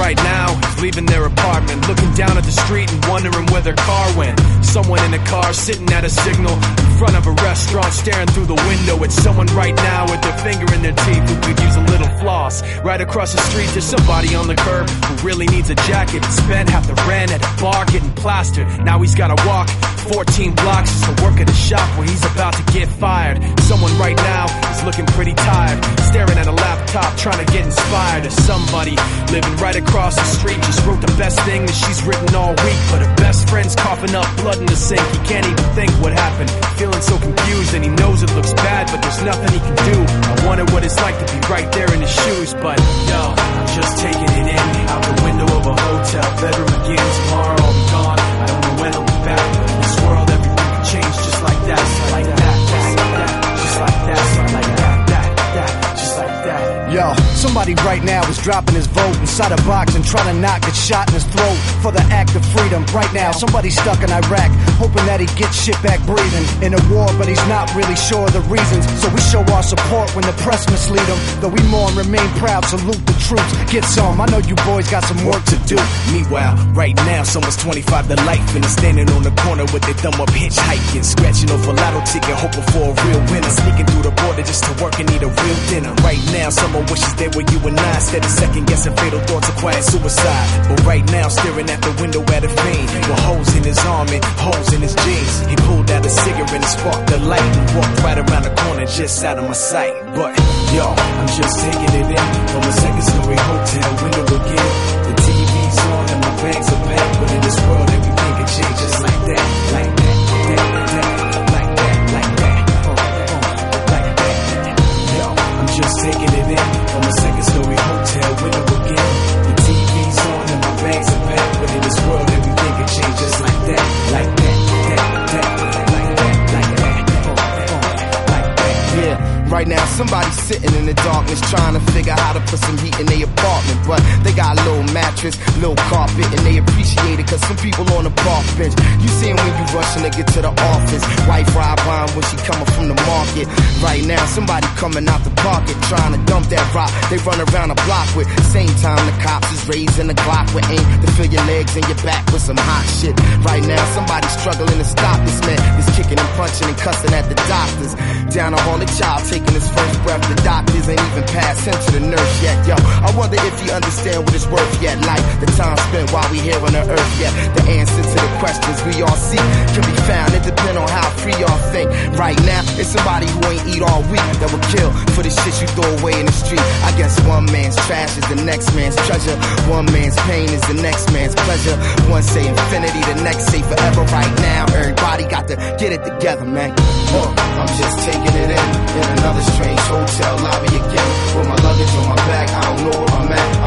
right now is leaving their apartment, looking down at the street and wondering where their car went. Someone in a car sitting at a signal in front of a restaurant, staring through the window at someone right now with their finger in their teeth who could use a little floss. Right across the street there's somebody on the curb who really needs a jacket. Spent half the rent at a bar getting plastered. Now he's gotta walk 14 blocks to work at a shop where he's about to get fired. Someone right now is looking pretty tired, staring at a laptop trying to get inspired. Or somebody living right across the street just wrote the best thing that she's written all week, but her best friend's coughing up blood in the sink. He can't even think what happened, feeling so confused, and he knows it looks bad, but there's nothing he can do. I wonder what it's like to be right there in his shoes, but yo, I'm just taking it in, out the window of a hotel bedroom again. Tomorrow I'll be gone, I don't know when I'll be back, but in this world everything can change just like that, just like that, just like that, just like that, just like that, just like that. Yo, somebody right now is dropping his vote inside a box and trying to not get shot in his throat for the act of freedom. Right now, somebody's stuck in Iraq, hoping that he gets shit back breathing. In a war, but he's not really sure of the reasons. So we show our support when the press mislead him. Though we mourn, remain proud, salute the troops. Get some, I know you boys got some work to do. Meanwhile, right now, someone's 25 to life and is standing on the corner with their thumb up hitchhiking, scratching off a lotto ticket, hoping for a real winner. Sneaking through the border just to work and eat a real dinner. Right now, someone wishes they were you and I, instead of second guessing fatal thoughts of quiet suicide. But right now, staring at the window at a fiend with holes in his arm and holes in his jeans. He pulled out a cigarette and sparked the light and walked right around the corner just out of my sight. But yo, I'm just taking it in from a second-story hotel window again. The TV's on and my bags are packed, but in this world everything can change just like that, like that, like that, like that, like that, like that. Yo, I'm just taking it in from a second-story hotel window again. The TV's on and my bags are packed, but in this world everything can change just like that, like that, like that, like that, like that, like that. Yeah, right now somebody's sitting in the darkness trying to figure out how to put some heat in their apartment, but they got a little mattress, little carpet, and they appreciate it cause some people on the park bench. You see 'em when you rushing to get to the office, wife ride by 'em when she coming from the market. Right now somebody coming out the pocket trying to dump that rock they run around the block with. Same time the cops is raising the Glock with aim to fill your legs and your back with some hot shit. Right now somebody's struggling to stop this man, is kicking and punching and cussing at the doctors. Down a hall, a child taking his first breath, the doctors ain't even passed him to the nurse yet. Yo, I wonder if he understand what it's worth yet, like the time spent while we here on the earth yet. The answer to the questions we all seek can be found, it depends on how free y'all think. Right now, it's somebody who ain't eat all week that will kill for the shit you throw away in the street. I guess one man's trash is the next man's treasure, one man's pain is the next man's pleasure. One say infinity, the next say forever. Right now, everybody got to get it together, man. I'm just taking it in another strange hotel lobby again, with my luggage on my back, I don't know where I'm at.